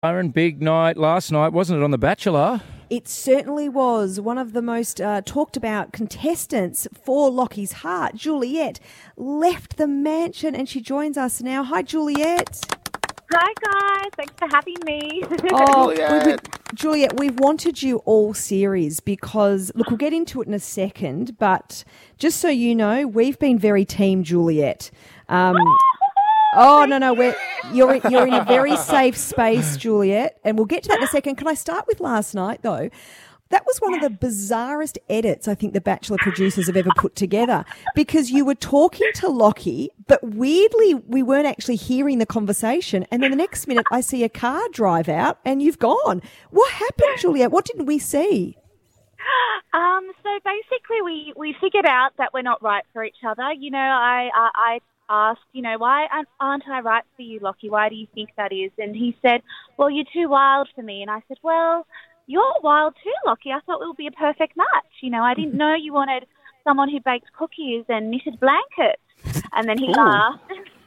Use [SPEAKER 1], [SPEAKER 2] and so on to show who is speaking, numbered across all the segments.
[SPEAKER 1] Aaron, big night last night, wasn't it, on The Bachelor?
[SPEAKER 2] It certainly was. One of the most talked about contestants for Lockie's heart, Juliet, left the mansion and she joins us now. Hi, Juliet.
[SPEAKER 3] Hi, guys. Thanks for having me.
[SPEAKER 2] Juliet, we've wanted you all series because, look, we'll get into it in a second, but just so you know, we've been very team Juliet. You're in a very safe space, Juliet, and we'll get to that in a second. Can I start with last night, though? That was one of the bizarrest edits I think the Bachelor producers have ever put together, because you were talking to Lockie, but weirdly we weren't actually hearing the conversation, and then the next minute I see a car drive out and you've gone. What happened, Juliet? What didn't we see?
[SPEAKER 3] So basically we figured out that we're not right for each other. You know, I asked, why aren't I right for you, Lockie? Why do you think that is? And he said, well, you're too wild for me. And I said, well, you're wild too, Lockie. I thought it would be a perfect match. I didn't know you wanted someone who baked cookies and knitted blankets. And then he laughed.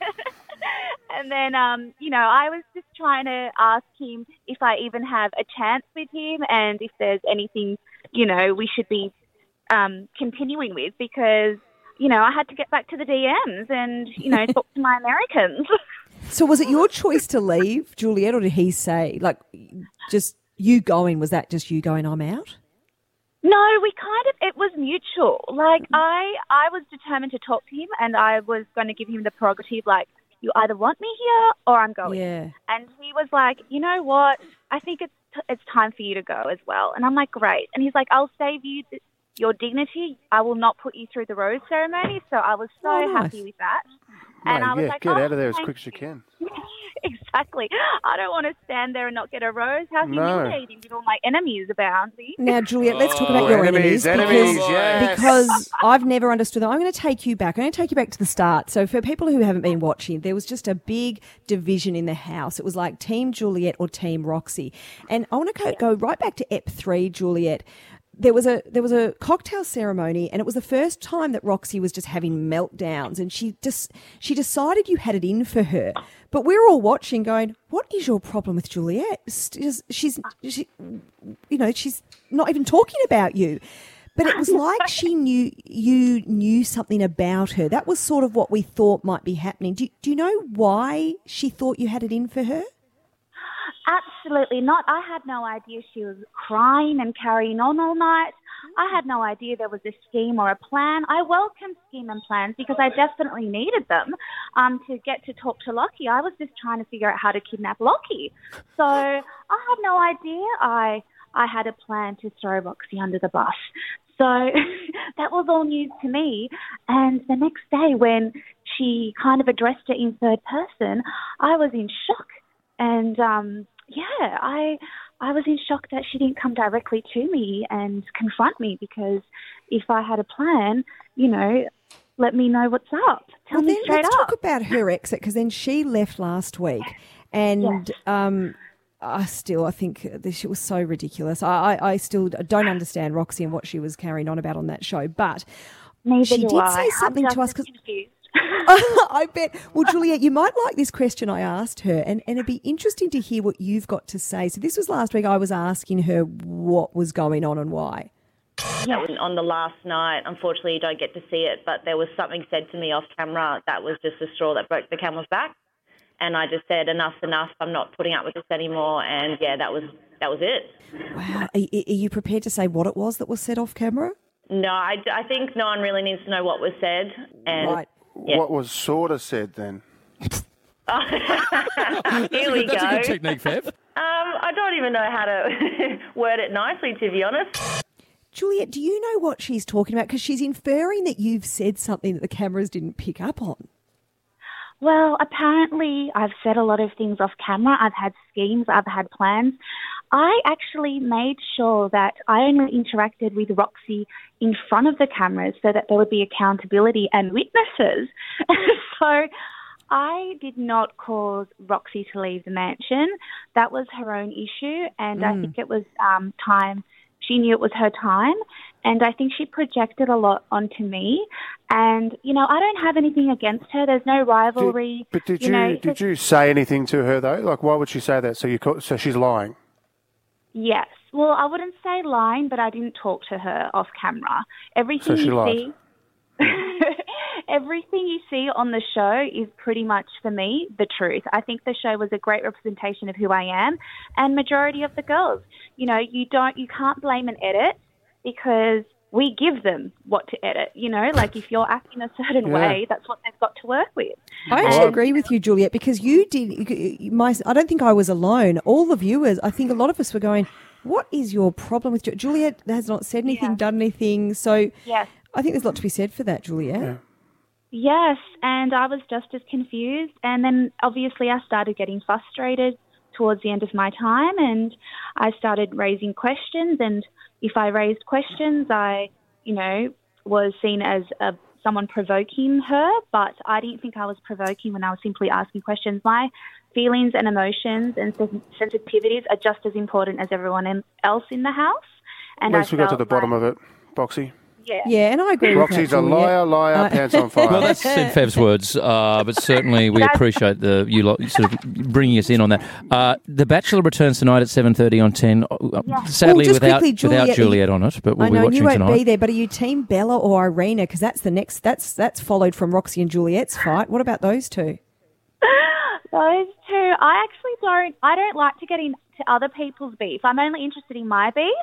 [SPEAKER 3] And then, I was just trying to ask him if I even have a chance with him and if there's anything, we should be continuing with, because I had to get back to the DMs and, talk to my Americans.
[SPEAKER 2] So was it your choice to leave, Juliet, or did he say, just you going, was that just you going, I'm out?
[SPEAKER 3] No, it was mutual. I was determined to talk to him and I was going to give him the prerogative, you either want me here or I'm going.
[SPEAKER 2] Yeah.
[SPEAKER 3] And he was like, you know what, I think it's time for you to go as well. And I'm like, great. And he's like, I'll save you your dignity. I will not put you through the rose ceremony. So I was so happy with that. And I was like,
[SPEAKER 4] get out of there as quick as you can.
[SPEAKER 3] Exactly. I don't want to stand there and not get a rose. How humiliating with all my enemies about me.
[SPEAKER 2] Now, Juliet, let's talk about your enemies. Because I've never understood them. I'm going to take you back. I'm going to take you back to the start. So for people who haven't been watching, there was just a big division in the house. It was like Team Juliet or Team Roxy. And I want to go right back to Ep 3, Juliet. There was a cocktail ceremony, and it was the first time that Roxy was just having meltdowns, and she decided you had it in for her. But we're all watching, going, "What is your problem with Juliet? She's not even talking about you." But it was like you knew something about her. That was sort of what we thought might be happening. Do you know why she thought you had it in for her?
[SPEAKER 3] Absolutely not. I had no idea she was crying and carrying on all night. I had no idea there was a scheme or a plan. I welcome scheme and plans because I definitely needed them to get to talk to Lockie. I was just trying to figure out how to kidnap Lockie. So I had no idea I had a plan to throw Roxy under the bus. So that was all news to me. And the next day when she kind of addressed it in third person, I was in shock. And, I was in shock that she didn't come directly to me and confront me, because if I had a plan, let me know what's up. Tell me straight up.
[SPEAKER 2] Let's talk about her exit, because then she left last week. And I think she was so ridiculous. I still don't understand Roxy and what she was carrying on about on that show. But she did say something to us. I bet. Well, Juliet, you might like this question I asked her, and it'd be interesting to hear what you've got to say. So this was last week. I was asking her what was going on and why.
[SPEAKER 5] Yeah, on the last night, unfortunately, you don't get to see it, but there was something said to me off camera that was just the straw that broke the camel's back. And I just said, enough's enough. I'm not putting up with this anymore. And, that was it.
[SPEAKER 2] Wow. Are you prepared to say what it was that was said off camera?
[SPEAKER 5] No, I think no one really needs to know what was said. And
[SPEAKER 2] right.
[SPEAKER 5] Yeah.
[SPEAKER 4] What was sort of said then?
[SPEAKER 5] Here we go.
[SPEAKER 1] That's a good technique, Fev.
[SPEAKER 5] I don't even know how to word it nicely, to be honest.
[SPEAKER 2] Juliet, do you know what she's talking about? Because she's inferring that you've said something that the cameras didn't pick up on.
[SPEAKER 3] Well, apparently I've said a lot of things off camera. I've had schemes. I've had plans. I actually made sure that I only interacted with Roxy in front of the cameras so that there would be accountability and witnesses. So I did not cause Roxy to leave the mansion. That was her own issue, and I think it was time she knew it was her time. And I think she projected a lot onto me. And, you know, I don't have anything against her. There's no rivalry.
[SPEAKER 4] Did you say anything to her, though? Like, why would she say that? So she's lying?
[SPEAKER 3] Yes. Well, I wouldn't say lying, but I didn't talk to her off camera.
[SPEAKER 4] So she lied.
[SPEAKER 3] Everything you see on the show is pretty much, for me, the truth. I think the show was a great representation of who I am, and majority of the girls. You know, you can't blame an edit because we give them what to edit. You know, like if you're acting a certain way, that's what they've got to work with.
[SPEAKER 2] I actually agree with you, Juliet, because you did. I don't think I was alone. All the viewers, I think a lot of us were going, "What is your problem with Juliet?" Has not said anything, done anything. So
[SPEAKER 3] yes.
[SPEAKER 2] I think there's a lot to be said for that, Juliet.
[SPEAKER 4] Yeah.
[SPEAKER 3] Yes, and I was just as confused. And then obviously I started getting frustrated towards the end of my time, and I started raising questions. And if I raised questions, I, you know, was seen as someone provoking her, but I didn't think I was provoking when I was simply asking questions. My feelings and emotions and sensitivities are just as important as everyone else in the house. And
[SPEAKER 4] at least we got to the bottom of it, Boxy.
[SPEAKER 2] Yeah, and I agree
[SPEAKER 4] Roxy's
[SPEAKER 2] with that,
[SPEAKER 4] a liar, pants on fire.
[SPEAKER 1] Well, that's in Fev's words, but certainly we appreciate you lot sort of bringing us in on that. The Bachelor returns tonight at 7:30 on 10. Sadly, without Juliet on it, but we'll be watching
[SPEAKER 2] you won't
[SPEAKER 1] tonight.
[SPEAKER 2] be there. But are you Team Bella or Irina? Because that's the next. That's followed from Roxy and Juliet's fight. What about those two?
[SPEAKER 3] Those two, I don't like to get into other people's beef. I'm only interested in my beef.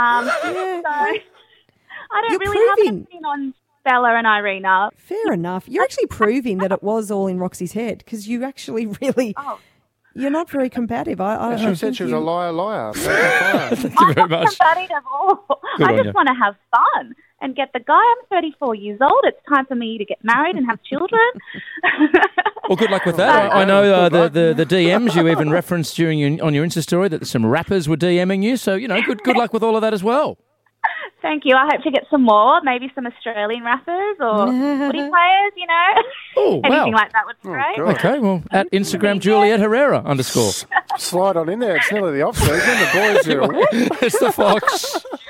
[SPEAKER 3] So I don't really have anything on Bella and Irina.
[SPEAKER 2] Fair enough. You're actually proving that it was all in Roxy's head because you actually really... You're not very combative.
[SPEAKER 4] She said she was a liar.
[SPEAKER 1] Thank you very
[SPEAKER 3] I'm not
[SPEAKER 1] much.
[SPEAKER 3] combative at all. I just want to have fun and get the guy. I'm 34 years old. It's time for me to get married and have children.
[SPEAKER 1] Well, good luck with that. I know the DMs you even referenced on your Insta story that some rappers were DMing you. So, you know, good luck with all of that as well.
[SPEAKER 3] Thank you. I hope to get some more, maybe some Australian rappers or footy players, you know.
[SPEAKER 1] Oh, wow.
[SPEAKER 3] Anything like that would be great.
[SPEAKER 4] God.
[SPEAKER 1] Okay, well, at Instagram, Juliet Herrera _
[SPEAKER 4] Slide on in there. It's nearly the off-season. The boys are...
[SPEAKER 1] It's the Fox.